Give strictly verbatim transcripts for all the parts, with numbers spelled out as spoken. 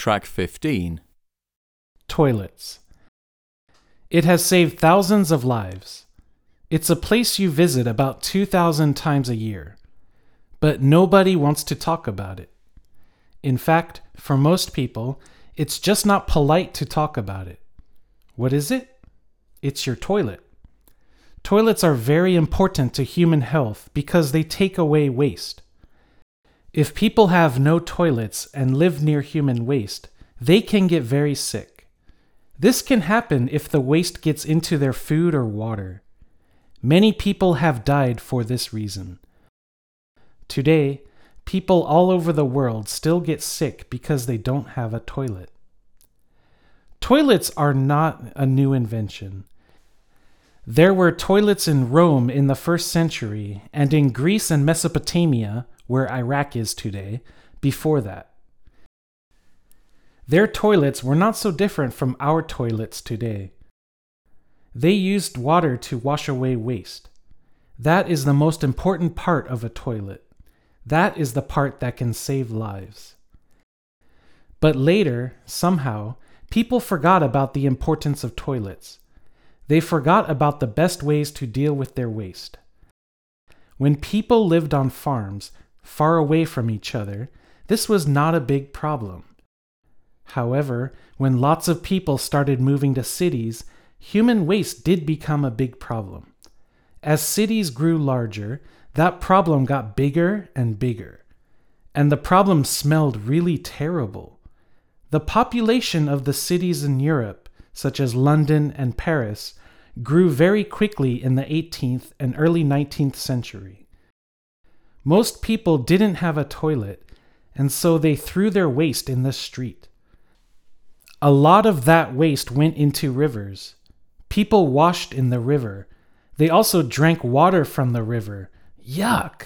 Track fifteen. Toilets. It has saved thousands of lives. It's a place you visit about two thousand times a year. But nobody wants to talk about it. In fact, for most people, it's just not polite to talk about it. What is it? It's your toilet. Toilets are very important to human health because they take away waste. If people have no toilets and live near human waste, they can get very sick. This can happen if the waste gets into their food or water. Many people have died for this reason. Today, people all over the world still get sick because they don't have a toilet. Toilets are not a new invention. There were toilets in Rome in the first century and in Greece and Mesopotamia, where Iraq is today, before that. Their toilets were not so different from our toilets today. They used water to wash away waste. That is the most important part of a toilet. That is the part that can save lives. But later, somehow, people forgot about the importance of toilets. They forgot about the best ways to deal with their waste. When people lived on farms, far away from each other, this was not a big problem. However, when lots of people started moving to cities, human waste did become a big problem. As cities grew larger, that problem got bigger and bigger. And the problem smelled really terrible. The population of the cities in Europe, such as London and Paris, grew very quickly in the eighteenth and early nineteenth century. Most people didn't have a toilet, and so they threw their waste in the street. A lot of that waste went into rivers. People washed in the river. They also drank water from the river. Yuck!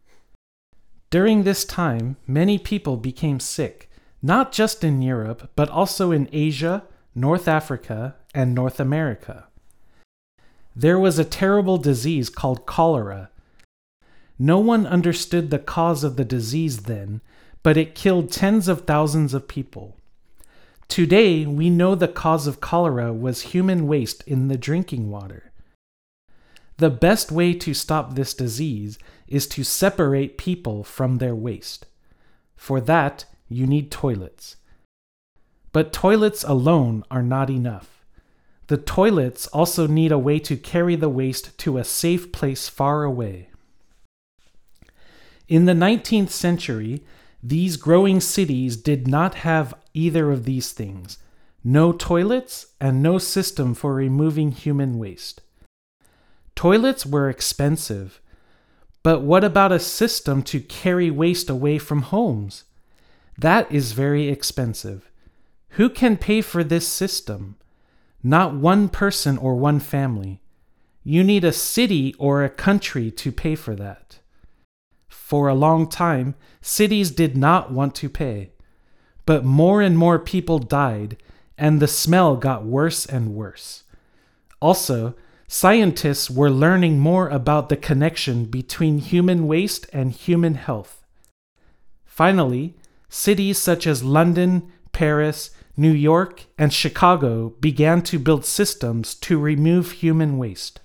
During this time, many people became sick, not just in Europe, but also in Asia, North Africa, and North America. There was a terrible disease called cholera. No one understood the cause of the disease then, but it killed tens of thousands of people. Today, we know the cause of cholera was human waste in the drinking water. The best way to stop this disease is to separate people from their waste. For that, you need toilets. But toilets alone are not enough. The toilets also need a way to carry the waste to a safe place far away. In the nineteenth century, these growing cities did not have either of these things: no toilets and no system for removing human waste. Toilets were expensive, but what about a system to carry waste away from homes? That is very expensive. Who can pay for this system? Not one person or one family. You need a city or a country to pay for that. For a long time, cities did not want to pay. But more and more people died, and the smell got worse and worse. Also, scientists were learning more about the connection between human waste and human health. Finally, cities such as London, Paris, New York, and Chicago began to build systems to remove human waste.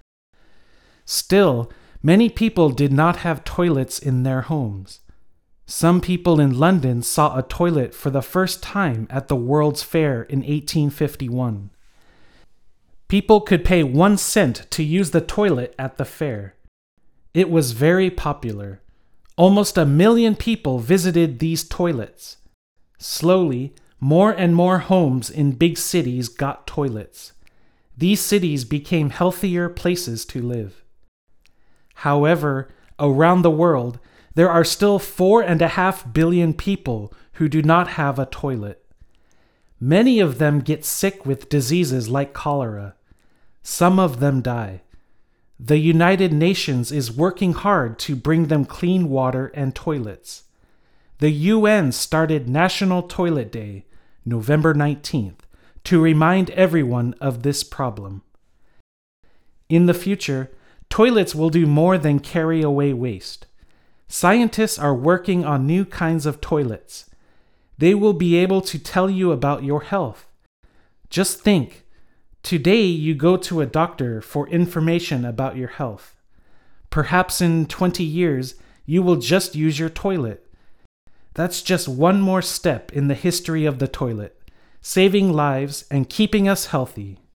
Still, many people did not have toilets in their homes. Some people in London saw a toilet for the first time at the World's Fair in eighteen fifty-one. People could pay one cent to use the toilet at the fair. It was very popular. Almost a million people visited these toilets. Slowly, more and more homes in big cities got toilets. These cities became healthier places to live. However, around the world, there are still four and a half billion people who do not have a toilet. Many of them get sick with diseases like cholera. Some of them die. The United Nations is working hard to bring them clean water and toilets. The U N started National Toilet Day, November nineteenth, to remind everyone of this problem. In the future, toilets will do more than carry away waste. Scientists are working on new kinds of toilets. They will be able to tell you about your health. Just think, today you go to a doctor for information about your health. Perhaps in twenty years, you will just use your toilet. That's just one more step in the history of the toilet, saving lives and keeping us healthy.